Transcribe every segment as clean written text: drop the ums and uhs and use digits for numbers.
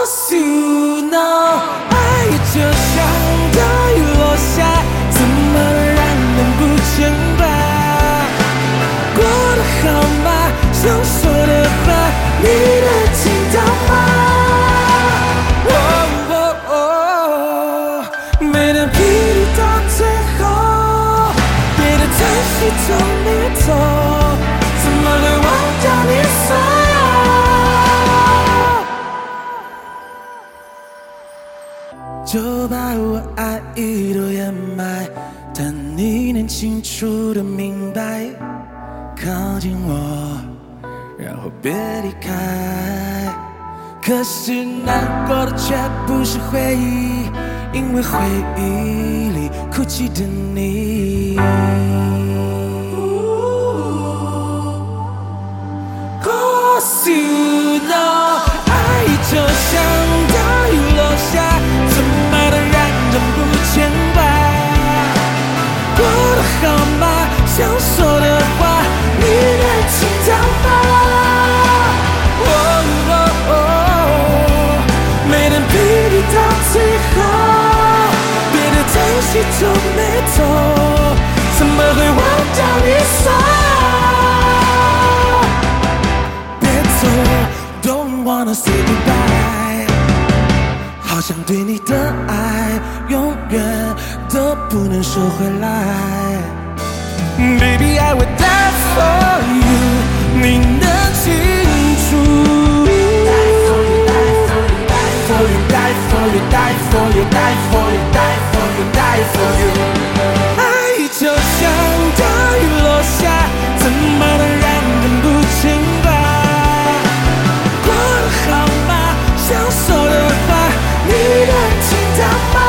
Cause you know， 爱也就像大雨落下，怎么能让人不牵挂？过得好吗？想说的话，你能听到吗？没能陪你到最后，别的叹息都没走，怎么会忘掉你所有？就把我爱意都掩埋，但你能清楚的明白，靠近我，然后别离开。可是难过的却不是回忆，因为回忆里哭泣的你。Cause you know， 爱就像大雨落下，怎么能让人不牵挂？过得好吗？想说的话，你能听到吗？没能陪你到最后，别的叹息都没走，怎么会忘掉你所有？别走 ，Don't wanna say goodbye， 好想对你的爱永远都不能收回来。Baby I will die for you， 你能清楚。For you, die for you, die for you, die for you, die for you, die for you。 爱就像大雨落下，怎么能让人不牵挂？过得好吗？想说的话，你能听到吗？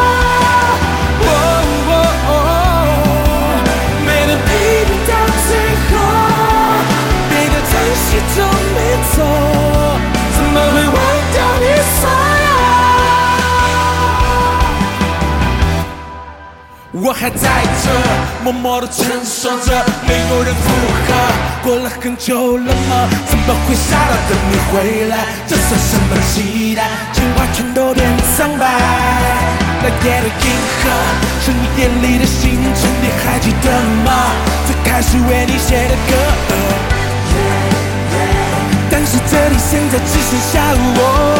没能陪你到最后，别的叹息都没走，怎么会忘掉你所有？我还在这默默地承受着，没有人附和。过了很久了吗？怎么会傻到等你回来？这算什么期待？情话全都变苍白。那夜的银河是你眼里的星辰，你还记得吗？最开始为你写的歌。但是这里现在只剩下我。